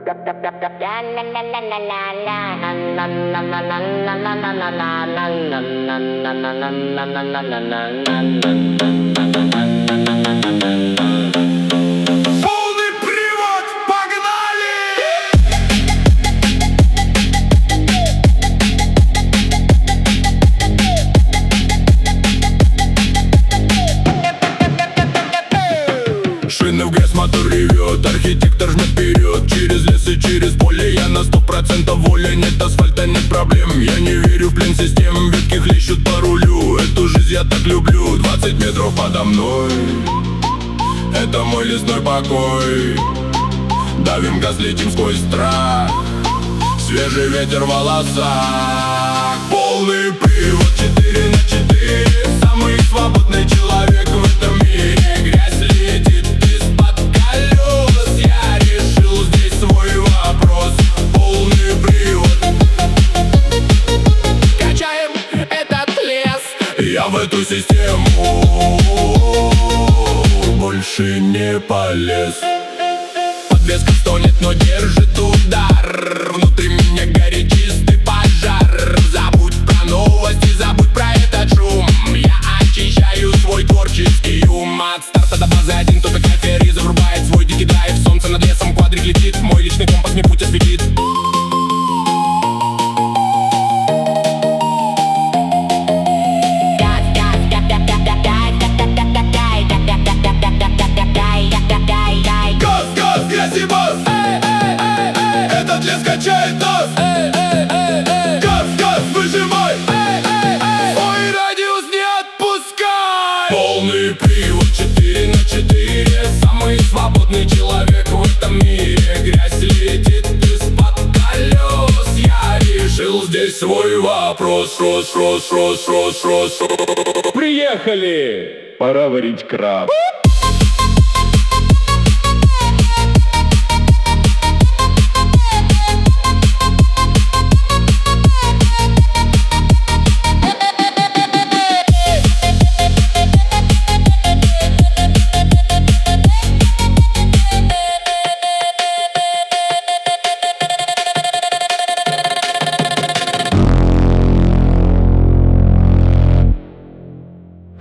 Полный привод, погнали! Шины в грязь, мотор ревет, архитектор жмет вперед. Через лес и через поле я на 100% воля. Нет асфальта, нет проблем, я не верю в плен систем. Ветки хлещут по рулю, эту жизнь я так люблю. 20 метров подо мной, это мой лесной покой. Давим газ, летим сквозь страх, свежий ветер в волосах. Полный привод 4×4, самый свободный человек в этом мире. Грязь летит из-под колес, я решил здесь свой вопрос. Полный привод, качаем этот лес. Я в эту систему больше не полез. Подвеска стонет, но держит удар. Внутри меня горит чистый пожар. Забудь про новости, забудь про этот шум. Я очищаю свой творческий ум. От старта до базы один тупик на ферри заврубает свой дикий драйв. Солнце над лесом, квадрик летит, мой личный компас мне путь осветит. Этот лес качает нас. Газ, газ, выжимай. Ой, радиус не отпускай. Полный привод 4×4, самый свободный человек в этом мире. Грязь летит из-под колес, я решил здесь свой вопрос. Приехали! Пора варить краб.